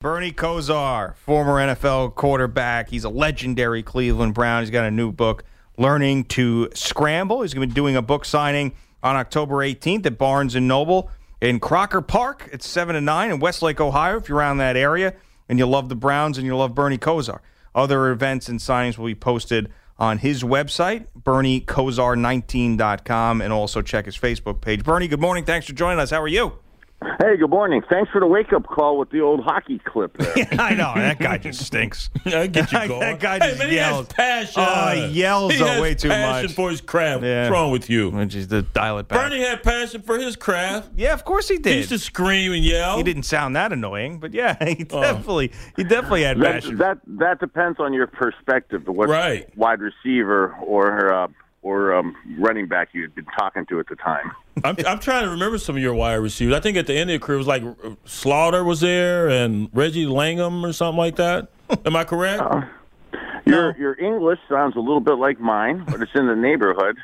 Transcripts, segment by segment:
Bernie Kosar, former NFL quarterback. He's a legendary Cleveland Brown. He's got a new book, Learning to Scramble. He's going to be doing a book signing on October 18th at Barnes & Noble in Crocker Park. It's 7 to 9 in Westlake, Ohio, if you're around that area and you love the Browns and you love Bernie Kosar. Other events and signings will be posted on his website, BernieKosar19.com, and also check his Facebook page. Bernie, good morning. Thanks for joining us. How are you? Hey, good morning. Thanks for the wake-up call with the old hockey clip there. I know. That guy just stinks. I get you going. That guy just yells. He has passion. Oh, he yells way too much. He has passion for his craft. Yeah. What's wrong with you? Just to dial it back. Bernie had passion for his craft. Yeah, of course he did. He used to scream and yell. He didn't sound that annoying, but yeah, he definitely had passion. That depends on your perspective of what Right. wide receiver or running back you had been talking to at the time. I'm trying to remember some of your wide receivers. I think at the end of your career, it was like Slaughter was there and Reggie Langham or something like that. Am I correct? Your English sounds a little bit like mine, but it's in the neighborhood.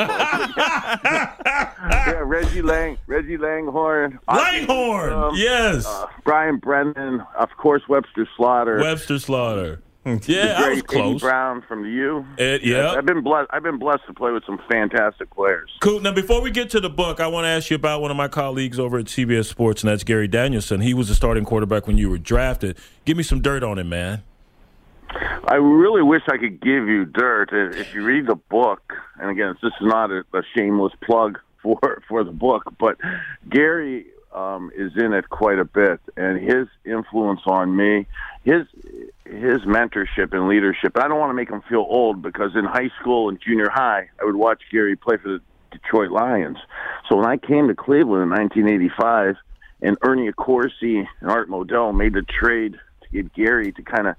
Yeah, Reggie Langhorne. Langhorne, yes. Brian Brennan, of course, Webster Slaughter. Yeah, I was close. Eddie Brown from the U. Yeah, I've been blessed to play with some fantastic players. Cool. Now, before we get to the book, I want to ask you about one of my colleagues over at CBS Sports, and that's Gary Danielson. He was the starting quarterback when you were drafted. Give me some dirt on him, man. I really wish I could give you dirt. If you read the book, and again, this is not a shameless plug for the book, but Gary is in it quite a bit, and his influence on me, his mentorship and leadership. I don't want to make him feel old because in high school and junior high, I would watch Gary play for the Detroit Lions. So when I came to Cleveland in 1985, and Ernie Accorsi and Art Modell made the trade to get Gary to kind of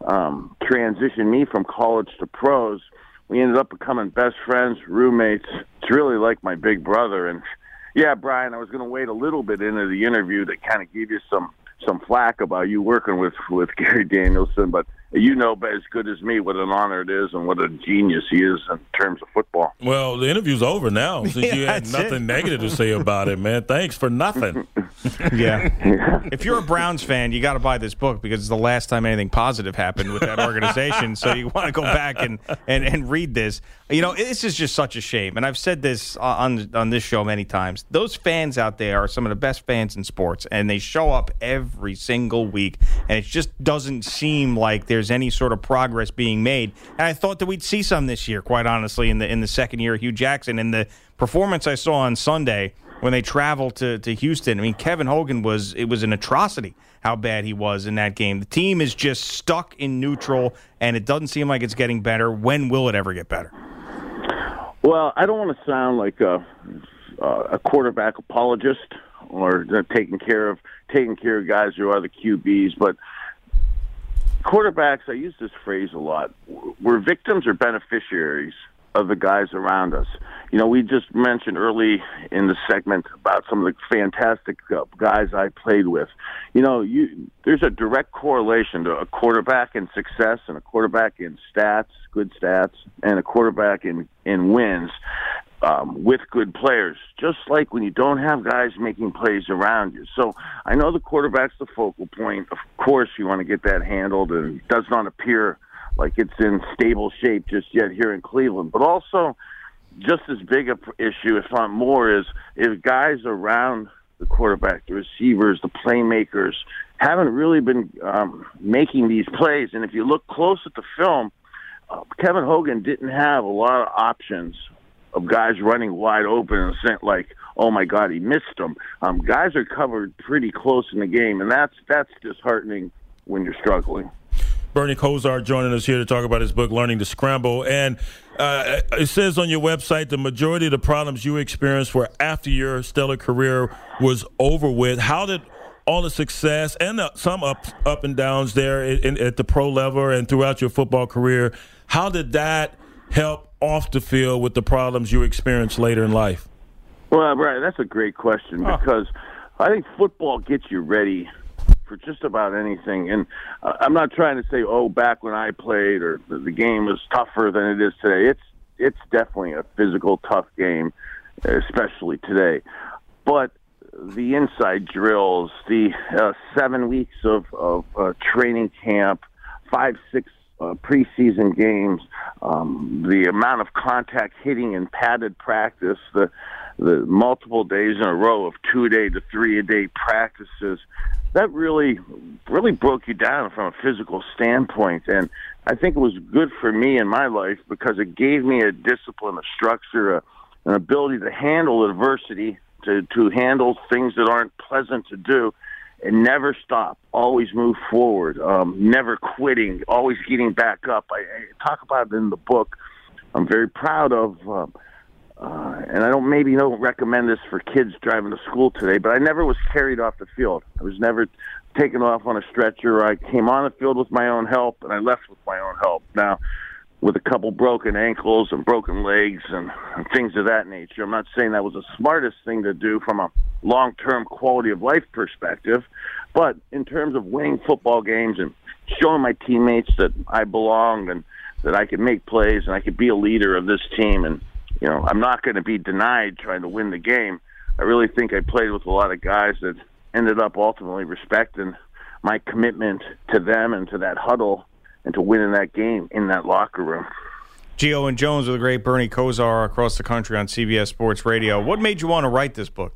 transition me from college to pros, we ended up becoming best friends, roommates. It's really like my big brother. And yeah, Brian, I was going to wait a little bit into the interview to kind of give you some flack about you working with Gary Danielson, but you know as good as me what an honor it is and what a genius he is in terms of football. Well, the interview's over now since you had nothing negative to say about it, man. Thanks for nothing. Yeah. If you're a Browns fan, you got to buy this book because it's the last time anything positive happened with that organization. So you want to go back and read this. You know, this is just such a shame. And I've said this on this show many times. Those fans out there are some of the best fans in sports, and they show up every single week, and it just doesn't seem like there's any sort of progress being made. And I thought that we'd see some this year, quite honestly, in the second year of Hugh Jackson. And the performance I saw on Sunday when they traveled to Houston, I mean, Kevin Hogan was an atrocity how bad he was in that game. The team is just stuck in neutral, and it doesn't seem like it's getting better. When will it ever get better? Well, I don't want to sound like a quarterback apologist or taking care of guys who are the QBs, but quarterbacks, I use this phrase a lot. We're victims or beneficiaries of the guys around us. You know, we just mentioned early in the segment about some of the fantastic guys I played with. You know, there's a direct correlation to a quarterback in success and a quarterback in stats, good stats, and a quarterback in wins with good players, just like when you don't have guys making plays around you. So I know the quarterback's the focal point. Of course, you want to get that handled, and it does not appear like it's in stable shape just yet here in Cleveland. But also, just as big a issue, if not more, is if guys around the quarterback, the receivers, the playmakers, haven't really been making these plays. And if you look close at the film, Kevin Hogan didn't have a lot of options of guys running wide open and sent like, oh my God, he missed them. Guys are covered pretty close in the game, and that's disheartening when you're struggling. Bernie Kosar joining us here to talk about his book, Learning to Scramble. And it says on your website the majority of the problems you experienced were after your stellar career was over with. How did all the success and some up and downs there at the pro level and throughout your football career, how did that help off the field with the problems you experienced later in life? Well, Brian, that's a great question because I think football gets you ready for just about anything. And I'm not trying to say, back when I played or the game was tougher than it is today. It's definitely a physical, tough game, especially today. But the inside drills, the 7 weeks of training camp, 5-6 preseason games, the amount of contact hitting and padded practice, the multiple days in a row of 2-a-day to 3-a-day practices, that really broke you down from a physical standpoint. And I think it was good for me in my life because it gave me a discipline, a structure, an ability to handle adversity, to handle things that aren't pleasant to do, and never stop, always move forward, never quitting, always getting back up. I talk about it in the book. I'm very proud of, and I don't recommend this for kids driving to school today, but I never was carried off the field. I was never taken off on a stretcher. I came on the field with my own help, and I left with my own help. Now, with a couple broken ankles and broken legs and things of that nature. I'm not saying that was the smartest thing to do from a long-term quality of life perspective, but in terms of winning football games and showing my teammates that I belong and that I could make plays and I could be a leader of this team, and I'm not going to be denied trying to win the game. I really think I played with a lot of guys that ended up ultimately respecting my commitment to them and to that huddle and to winning that game in that locker room. Gio and Jones with the great Bernie Kosar across the country on CBS Sports Radio. What made you want to write this book?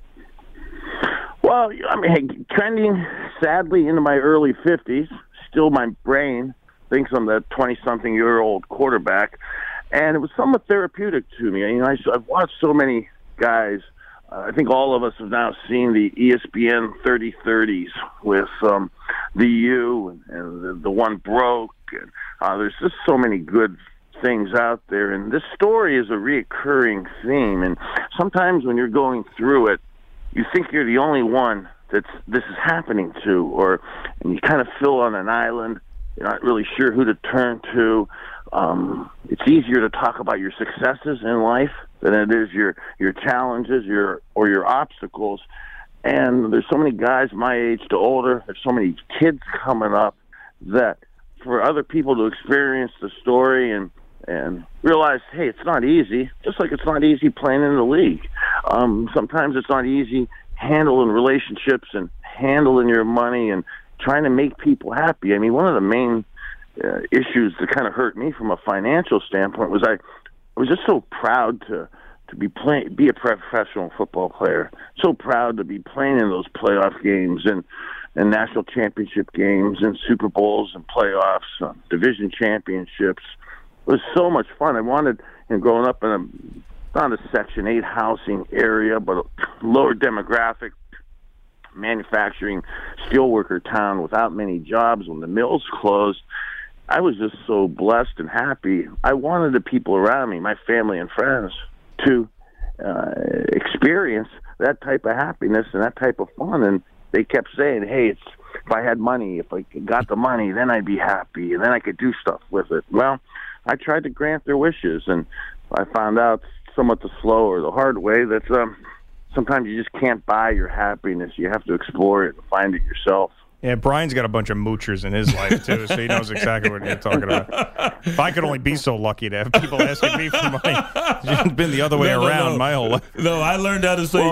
Well, trending sadly into my early 50s, still my brain thinks I'm the 20-something-year-old quarterback, and it was somewhat therapeutic to me. I've watched so many guys. I think all of us have now seen the ESPN 30-30s with the U and the one broke. And, there's just so many good things out there. And this story is a reoccurring theme. And sometimes when you're going through it, you think you're the only one this is happening to, and you kind of feel on an island. You're not really sure who to turn to. It's easier to talk about your successes in life than it is your challenges, your obstacles. And there's so many guys my age to older. There's so many kids coming up that for other people to experience the story and realize, hey, it's not easy. Just like it's not easy playing in the league. Sometimes it's not easy handling relationships and handling your money and trying to make people happy. I mean, one of the main issues that kind of hurt me from a financial standpoint was I was just so proud to be a professional football player. So proud to be playing in those playoff games and national championship games and Super Bowls and playoffs, division championships. It was so much fun. I wanted, growing up in not a Section 8 housing area, but a lower demographic, manufacturing steelworker town without many jobs when the mills closed. I was just so blessed and happy. I wanted the people around me, my family and friends, to experience that type of happiness and that type of fun. And they kept saying, hey, if I had money, if I got the money, then I'd be happy, and then I could do stuff with it. Well, I tried to grant their wishes, and I found out somewhat the slow or the hard way that sometimes you just can't buy your happiness. You have to explore it and find it yourself. Yeah, Brian's got a bunch of moochers in his life, too, so he knows exactly what you're talking about. If I could only be so lucky to have people asking me for money. It's been the other way around my whole life. No, I learned how to say...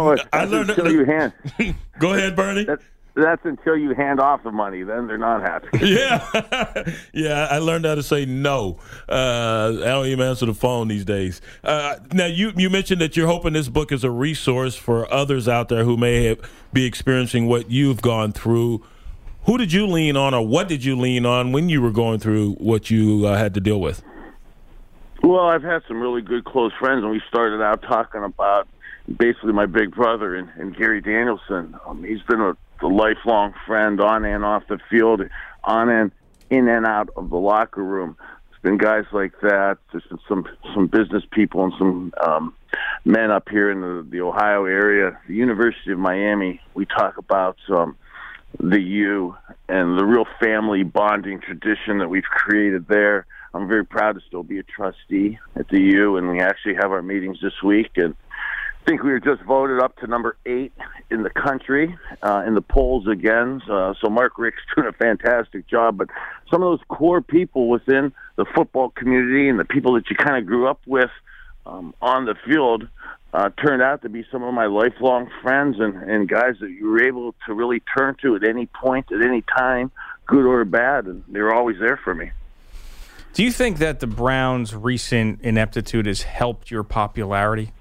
Go ahead, Bernie. That's until you hand off the money. Then they're not happy. Yeah, I learned how to say no. I don't even answer the phone these days. Now, you mentioned that you're hoping this book is a resource for others out there who may be experiencing what you've gone through. Who did you lean on, or what did you lean on when you were going through what you had to deal with? Well, I've had some really good close friends, and we started out talking about basically my big brother and Gary Danielson. He's been a lifelong friend on and off the field, on and in and out of the locker room. There's been guys like that. There's been some business people and some men up here in the Ohio area. The University of Miami, we talk about the U and the real family bonding tradition that we've created there. I'm very proud to still be a trustee at the U, and we actually have our meetings this week. And I think we were just voted up to number 8 in the country in the polls again. So Mark Rick's doing a fantastic job. But some of those core people within the football community and the people that you kind of grew up with on the field turned out to be some of my lifelong friends and guys that you were able to really turn to at any point, at any time, good or bad, and they were always there for me. Do you think that the Browns' recent ineptitude has helped your popularity?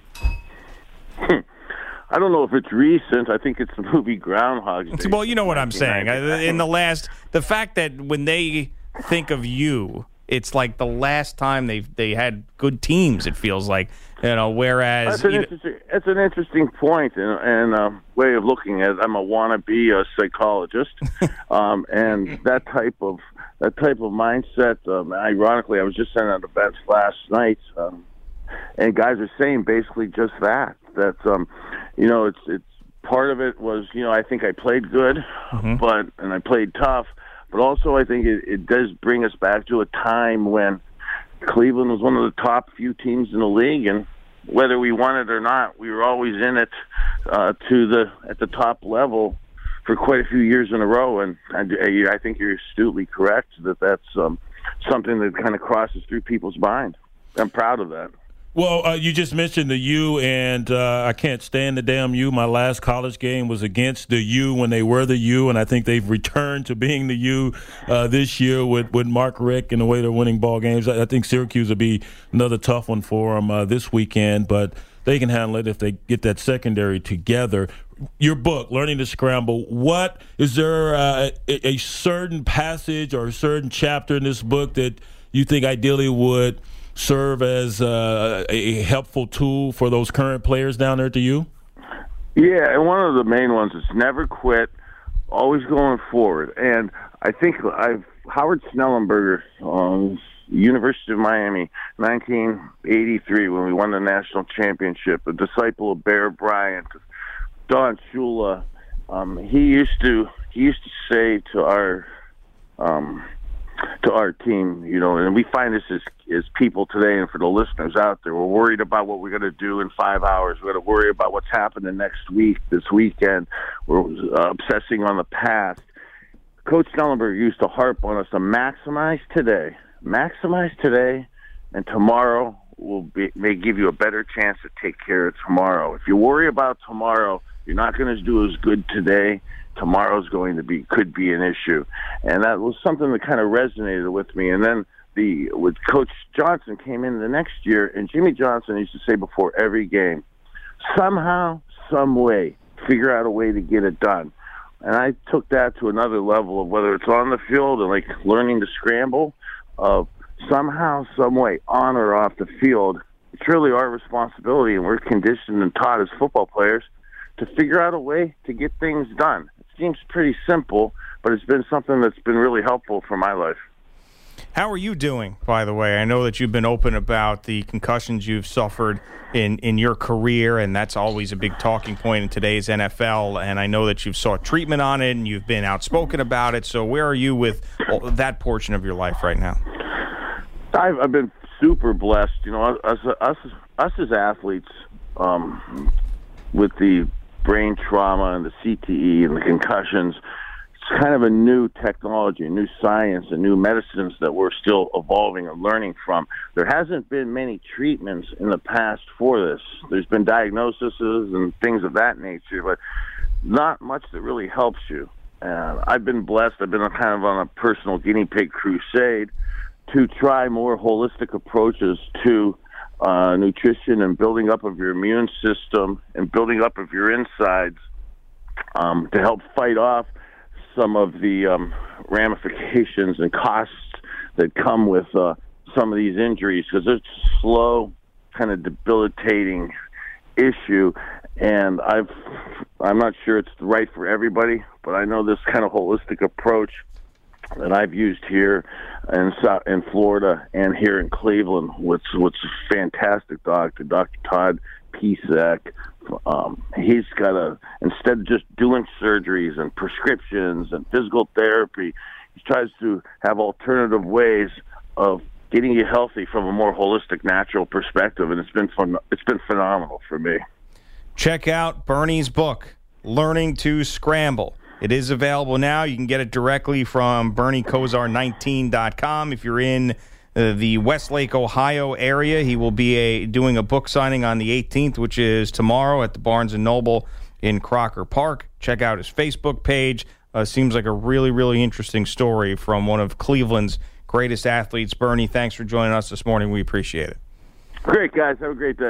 I don't know if it's recent. I think it's the movie Groundhog Day. Well, you know what I'm saying. The fact that when they think of you, it's like the last time they had good teams. It feels like, Whereas that's an interesting point and way of looking at it. I'm a wannabe psychologist, and that type of mindset. Ironically, I was just sent out events last night, and guys are saying basically just that. That it's part of it was I think I played good, and I played tough. But also, I think it does bring us back to a time when Cleveland was one of the top few teams in the league, and whether we won it or not, we were always in it at the top level for quite a few years in a row. And I think you're astutely correct that that's something that kind of crosses through people's mind. I'm proud of that. Well, you just mentioned the U, and I can't stand the damn U. My last college game was against the U when they were the U, and I think they've returned to being the U this year with Mark Richt and the way they're winning ball games. I think Syracuse will be another tough one for them this weekend, but they can handle it if they get that secondary together. Your book, Learning to Scramble, what is there a certain passage or a certain chapter in this book that you think ideally would serve as a helpful tool for those current players down there to you? Yeah, and one of the main ones is never quit, always going forward. And I think Howard Snellenberger, University of Miami, 1983, when we won the national championship, a disciple of Bear Bryant, Don Shula, he used to say to our team, and we find this as people today, and for the listeners out there, we're worried about what we're going to do in 5 hours. We're going to worry about what's happening next week, this weekend. We're obsessing on the past. Coach Snellenberger used to harp on us to maximize today, and tomorrow may give you a better chance to take care of tomorrow. If you worry about tomorrow, you're not going to do as good today. Tomorrow's could be an issue, and that was something that kind of resonated with me. And then with Coach Johnson came in the next year, and Jimmy Johnson used to say before every game, somehow, some way, figure out a way to get it done. And I took that to another level of whether it's on the field and like learning to scramble, of somehow, some way, on or off the field. It's really our responsibility, and we're conditioned and taught as football players to figure out a way to get things done. It seems pretty simple, but it's been something that's been really helpful for my life. How are you doing, by the way? I know that you've been open about the concussions you've suffered in your career, and that's always a big talking point in today's NFL, and I know that you've sought treatment on it, and you've been outspoken about it. So where are you with that portion of your life right now? I've been super blessed. Us as athletes, with the brain trauma and the CTE and the concussions, it's kind of a new technology, a new science, and new medicines that we're still evolving and learning from. There hasn't been many treatments in the past for this. There's been diagnoses and things of that nature, but not much that really helps you. And I've been blessed. I've been kind of on a personal guinea pig crusade to try more holistic approaches to nutrition and building up of your immune system and building up of your insides to help fight off some of the ramifications and costs that come with some of these injuries, because it's a slow, kind of debilitating issue. And I'm not sure it's right for everybody, but I know this kind of holistic approach that I've used here in Florida and here in Cleveland, what's a fantastic doctor, Dr. Todd Pisak. He's got instead of just doing surgeries and prescriptions and physical therapy, he tries to have alternative ways of getting you healthy from a more holistic, natural perspective, and it's been phenomenal for me. Check out Bernie's book, Learning to Scramble. It is available now. You can get it directly from BernieKosar19.com. If you're in the Westlake, Ohio area. He will be doing a book signing on the 18th, which is tomorrow at the Barnes & Noble in Crocker Park. Check out his Facebook page. Seems like a really, really interesting story from one of Cleveland's greatest athletes. Bernie, thanks for joining us this morning. We appreciate it. Great, guys. Have a great day.